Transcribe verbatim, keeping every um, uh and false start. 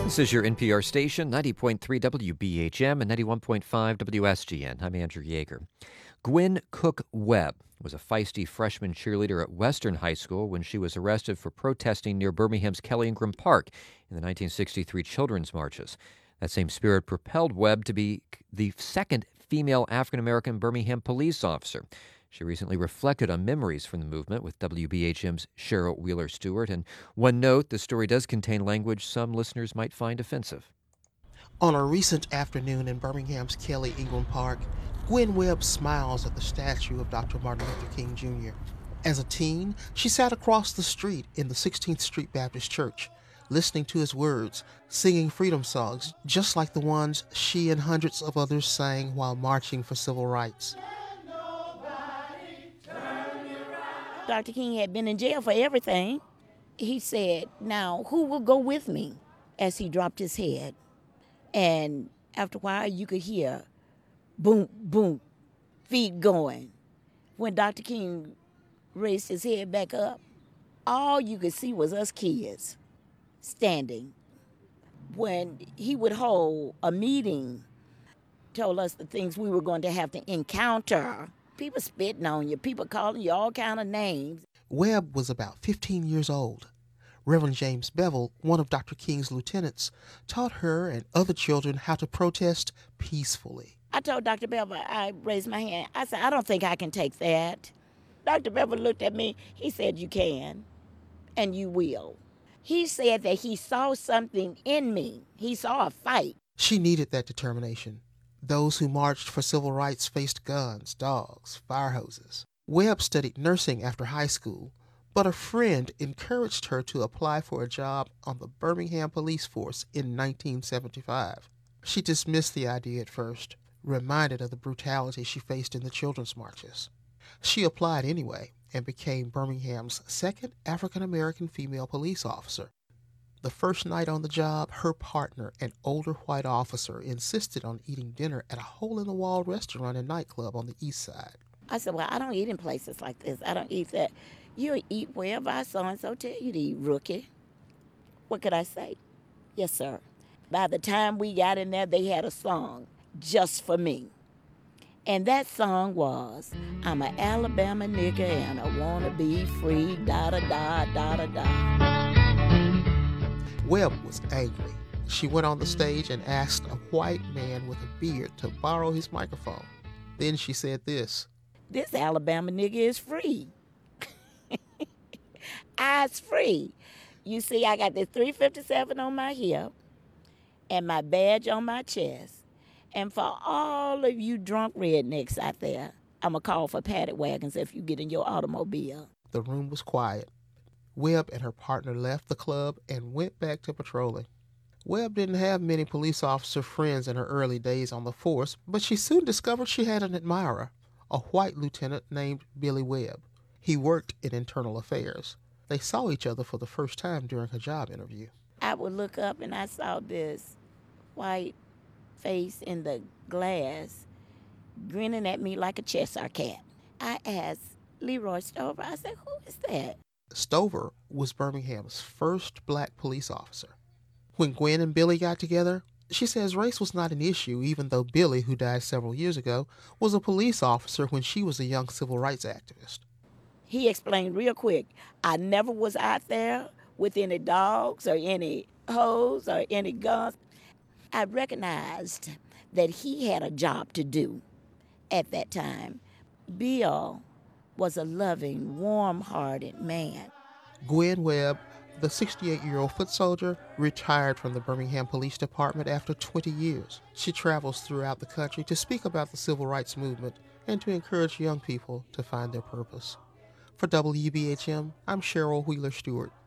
This is your N P R station, ninety point three W B H M and ninety-one point five W S G N. I'm Andrew Yeager. Gwen Cook Webb was a feisty freshman cheerleader at Western High School when she was arrested for protesting near Birmingham's Kelly Ingram Park in the nineteen sixty-three children's marches. That same spirit propelled Webb to be the second female African-American Birmingham police officer. She recently reflected on memories from the movement with W B H M's Cheryl Wheeler Stewart. And one note, the story does contain language some listeners might find offensive. On a recent afternoon in Birmingham's Kelly Ingram Park, Gwen Webb smiles at the statue of Doctor Martin Luther King Junior As a teen, she sat across the street in the sixteenth Street Baptist Church, listening to his words, singing freedom songs just like the ones she and hundreds of others sang while marching for civil rights. Doctor King had been in jail for everything. He said, now, who will go with me? As he dropped his head. And after a while, you could hear boom, boom, feet going. When Doctor King raised his head back up, all you could see was us kids standing. When he would hold a meeting, told us the things we were going to have to encounter. People spitting on you, people calling you all kind of names. Webb was about fifteen years old. Reverend James Bevel, one of Doctor King's lieutenants, taught her and other children how to protest peacefully. I told Doctor Bevel, I raised my hand. I said, I don't think I can take that. Doctor Bevel looked at me. He said, you can, and you will. He said that he saw something in me. He saw a fight. She needed that determination. Those who marched for civil rights faced guns, dogs, fire hoses. Webb studied nursing after high school, but a friend encouraged her to apply for a job on the Birmingham Police Force in nineteen seventy-five. She dismissed the idea at first, reminded of the brutality she faced in the children's marches. She applied anyway and became Birmingham's second African-American female police officer. The first night on the job, her partner, an older white officer, insisted on eating dinner at a hole-in-the-wall restaurant and nightclub on the east side. I said, well, I don't eat in places like this. I don't eat that. You eat wherever I so-and-so tell you to eat, rookie. What could I say? Yes, sir. By the time we got in there, they had a song just for me. And that song was, I'm an Alabama nigga and I want to be free, da-da-da, da-da-da. Webb was angry. She went on the stage and asked a white man with a beard to borrow his microphone. Then she said this. This Alabama nigga is free. I's free. You see, I got this three fifty-seven on my hip and my badge on my chest. And for all of you drunk rednecks out there, I'm going to call for paddock wagons if you get in your automobile. The room was quiet. Webb and her partner left the club and went back to patrolling. Webb didn't have many police officer friends in her early days on the force, but she soon discovered she had an admirer, a white lieutenant named Billy Webb. He worked in internal affairs. They saw each other for the first time during her job interview. I would look up and I saw this white face in the glass grinning at me like a Cheshire cat. I asked Leroy Stover, I said, who is that? Stover was Birmingham's first black police officer. When Gwen and Billy got together, she says race was not an issue, even though Billy, who died several years ago, was a police officer when she was a young civil rights activist. He explained real quick, I never was out there with any dogs or any hoes or any guns. I recognized that he had a job to do at that time. Bill was a loving, warm-hearted man. Gwen Webb, the sixty-eight-year-old foot soldier, retired from the Birmingham Police Department after twenty years. She travels throughout the country to speak about the civil rights movement and to encourage young people to find their purpose. For W B H M, I'm Cheryl Wheeler Stewart.